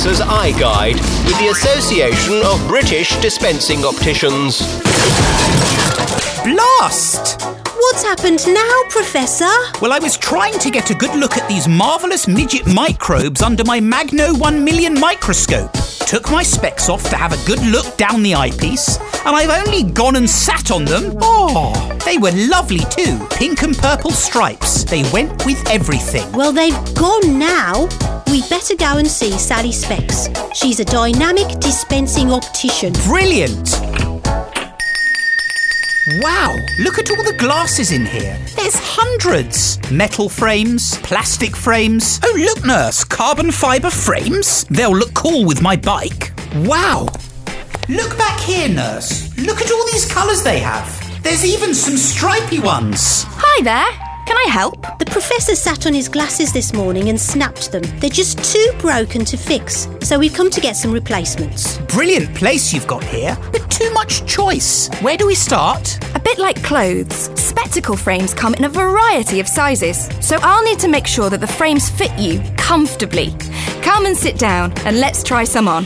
Professor's Eye Guide with the Association of British Dispensing Opticians. Blast! What's happened now, Professor? Well, I was trying to get a good look at these marvellous midget microbes under my Magno 1 million microscope. Took my specs off to have a good look down the eyepiece, and I've only gone and sat on them. Oh, they were lovely too. Pink and purple stripes. They went with everything. Well, they've gone now. We'd better go and see Sally Specs. She's a dynamic dispensing optician. Brilliant! Wow, look at all the glasses in here. There's hundreds. Metal frames, plastic frames. Oh, look, nurse, carbon fibre frames. They'll look cool with my bike. Wow. Look back here, nurse. Look at all these colours they have. There's even some stripy ones. Hi there. Can I help? The Professor sat on his glasses this morning and snapped them. They're just too broken to fix, so we've come to get some replacements. Brilliant place you've got here, but too much choice. Where do we start? A bit like clothes, spectacle frames come in a variety of sizes, so I'll need to make sure that the frames fit you comfortably. Come and sit down and let's try some on.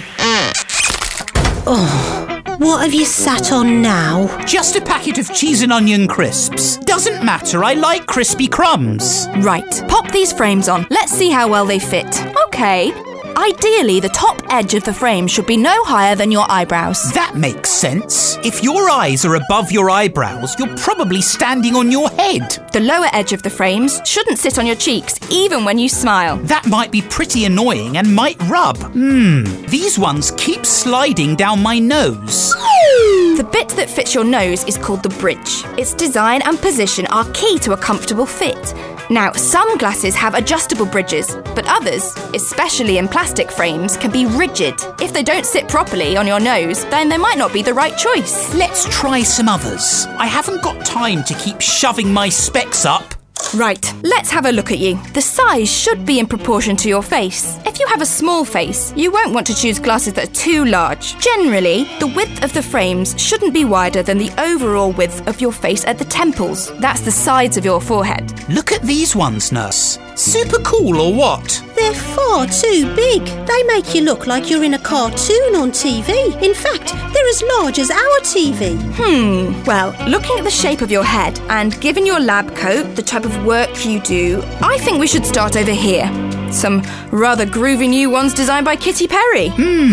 Oh, what have you sat on now? Just a packet of cheese and onion crisps. Doesn't matter, I like crispy crumbs. Right, pop these frames on. Let's see how well they fit. Okay. Ideally, the top edge of the frame should be no higher than your eyebrows. That makes sense. If your eyes are above your eyebrows, you're probably standing on your head. The lower edge of the frames shouldn't sit on your cheeks, even when you smile. That might be pretty annoying and might rub. These ones keep sliding down my nose. The bit that fits your nose is called the bridge. Its design and position are key to a comfortable fit. Now, some glasses have adjustable bridges, but others, especially in plastic frames, can be rigid. If they don't sit properly on your nose, then they might not be the right choice. Let's try some others. I haven't got time to keep shoving my specs up. Right, let's have a look at you. The size should be in proportion to your face. If you have a small face, you won't want to choose glasses that are too large. Generally, the width of the frames shouldn't be wider than the overall width of your face at the temples. That's the sides of your forehead. Look at these ones, nurse. Super cool or what? They're far too big. They make you look like you're in a cartoon on TV. In fact, they're as large as our TV. Well, looking at the shape of your head and given your lab coat, the type of work you do, I think we should start over here. Some rather groovy new ones designed by Katy Perry.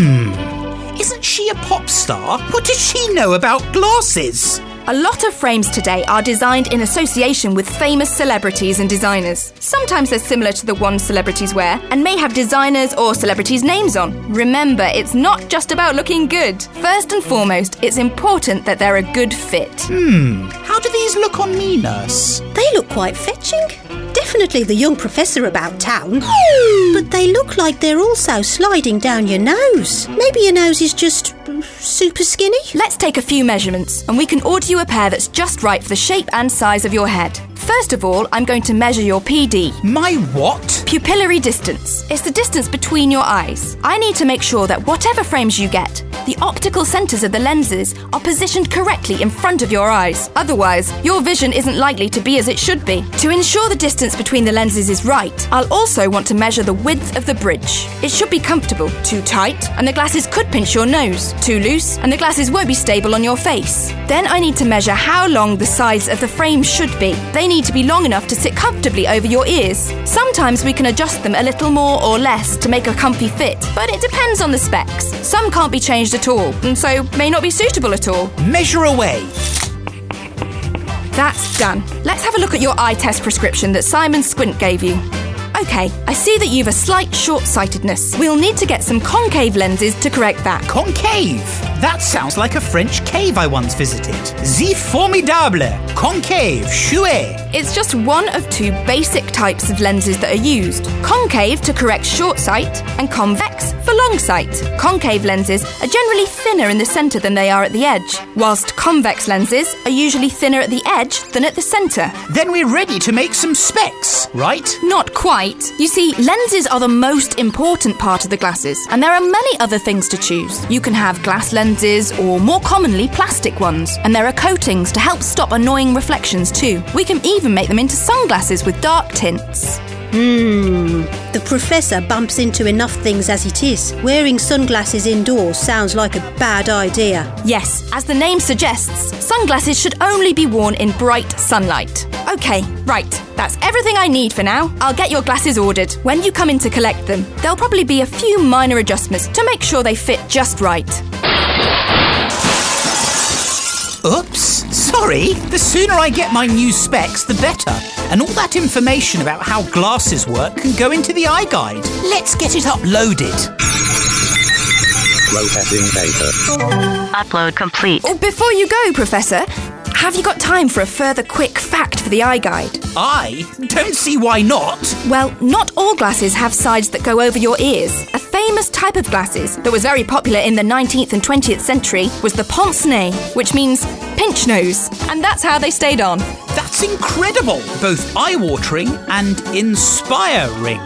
Isn't she a pop star? What does she know about glasses? A lot of frames today are designed in association with famous celebrities and designers. Sometimes they're similar to the ones celebrities wear and may have designers or celebrities' names on. Remember, it's not just about looking good. First and foremost, it's important that they're a good fit. How do these look on me, nurse? They look quite fetching. Definitely the young professor about town. But they look like they're also sliding down your nose. Maybe your nose is just super skinny? Let's take a few measurements and we can order you a pair that's just right for the shape and size of your head. First of all, I'm going to measure your PD. My what? Pupillary distance. It's the distance between your eyes. I need to make sure that whatever frames you get, the optical centres of the lenses are positioned correctly in front of your eyes. Otherwise, your vision isn't likely to be as it should be. To ensure the distance between the lenses is right, I'll also want to measure the width of the bridge. It should be comfortable. Too tight, and the glasses could pinch your nose. Too loose, and the glasses won't be stable on your face. Then I need to measure how long the sides of the frame should be. They need to be long enough to sit comfortably over your ears. Sometimes we can adjust them a little more or less to make a comfy fit, but it depends on the specs. Some can't be changed at all, and so may not be suitable at all. Measure away. That's done. Let's have a look at your eye test prescription that Simon Squint gave you. Okay, I see that you've a slight short-sightedness. We'll need to get some concave lenses to correct that. Concave? That sounds like a French cave I once visited. The formidable concave chouet. It's just one of two basic types of lenses that are used. Concave to correct short sight and convex for long sight. Concave lenses are generally thinner in the centre than they are at the edge, whilst convex lenses are usually thinner at the edge than at the centre. Then we're ready to make some specs, right? Not quite. You see, lenses are the most important part of the glasses, and there are many other things to choose. You can have glass lenses, or more commonly, plastic ones, and there are coatings to help stop annoying reflections too. We can even make them into sunglasses with dark tints. The Professor bumps into enough things as it is. Wearing sunglasses indoors sounds like a bad idea. Yes, as the name suggests, sunglasses should only be worn in bright sunlight. OK, right. That's everything I need for now. I'll get your glasses ordered. When you come in to collect them, there'll probably be a few minor adjustments to make sure they fit just right. Oops, sorry. The sooner I get my new specs, the better. And all that information about how glasses work can go into the iGuide. Let's get it uploaded. Processing data. Upload complete. Oh, before you go, Professor, have you got time for a further quick fact for the iGuide? I don't see why not. Well, not all glasses have sides that go over your ears. A famous type of glasses that was very popular in the 19th and 20th century was the pince-nez, which means pinch nose. And that's how they stayed on. That's incredible. Both eye-watering and inspiring.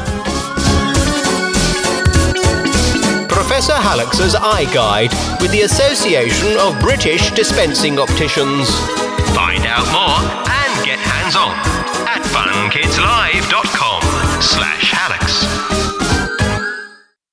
Professor Hallux's iGuide with the Association of British Dispensing Opticians. Find out more and get hands-on at funkidslive.com/Hallux.